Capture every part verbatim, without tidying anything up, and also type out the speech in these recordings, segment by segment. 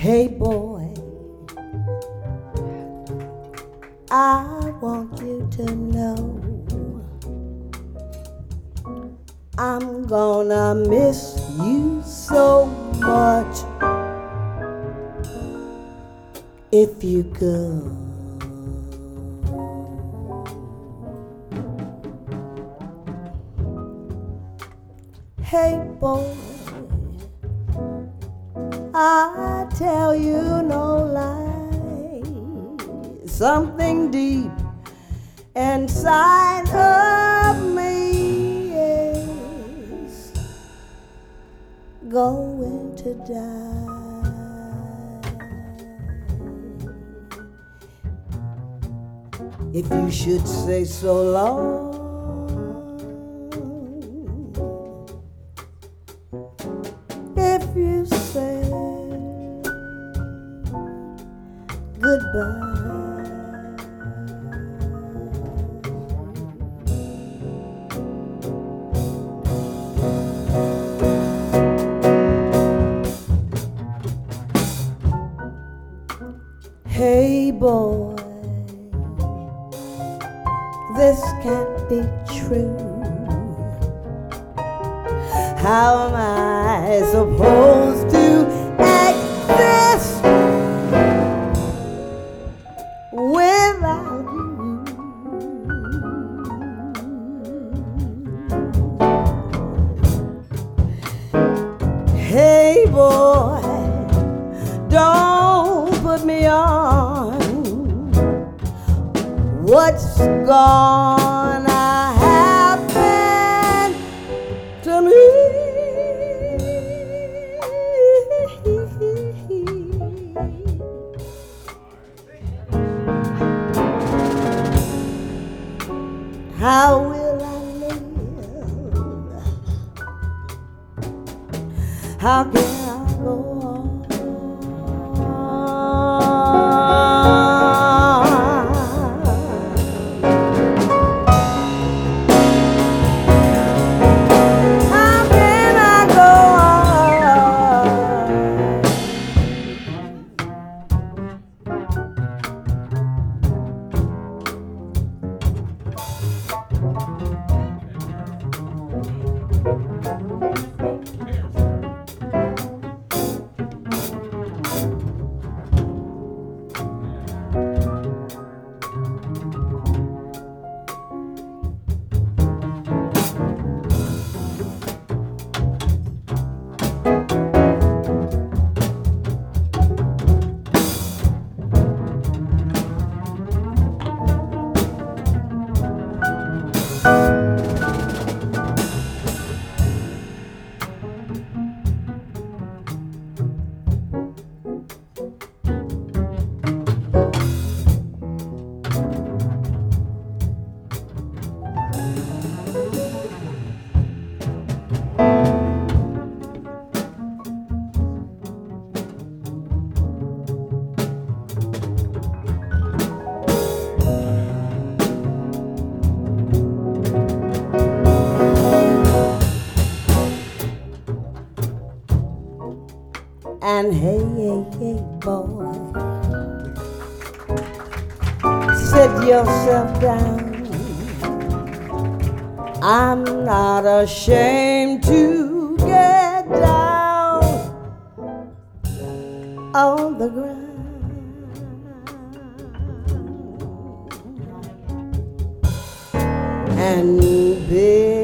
Hey boy, I want you to know I'm gonna miss you so much if you go. Hey boy, I tell you no lie, something deep inside of me is going to die. If you should say so long, if you say goodbye, hey boy, this can't be true. How am I supposed to exist without you? Hey boy, don't put me on. What's gonna happen to me? How will I live? How can I go on? How can I go and hey, hey, hey, boy, sit yourself down. I'm not ashamed to get down on the ground and beg.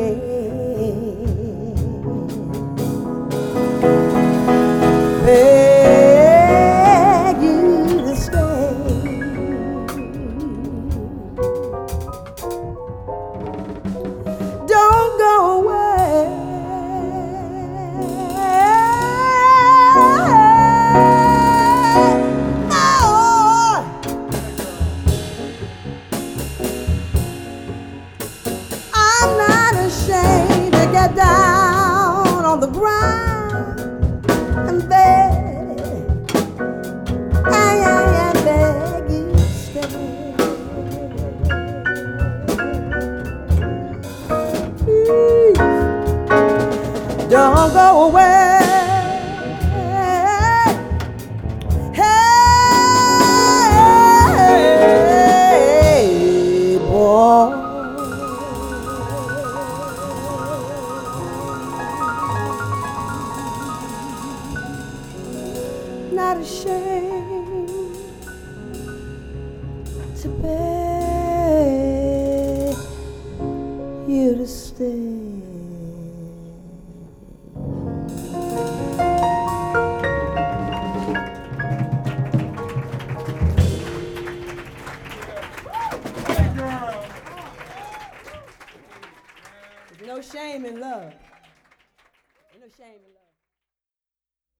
Beg you to stay. Don't go away. No. I'm not ashamed to get down on the ground. Don't go away. not ashamed to beg you to stay. There's no shame in love. There's no shame in love.